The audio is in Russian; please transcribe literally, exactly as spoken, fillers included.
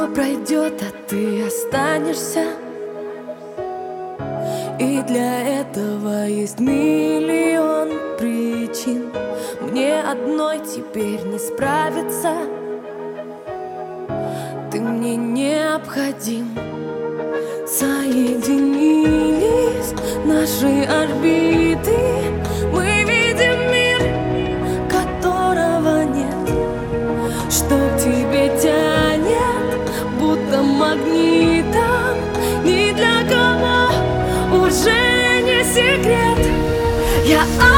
все пройдет, а ты останешься. И для этого есть миллион причин. Мне одной теперь не справиться. Ты мне необходим. Соединились наши орбиты. Мы видим мир, которого нет. Что к тебе тянет, будто магнитом. Ни для кого уже не секрет. Я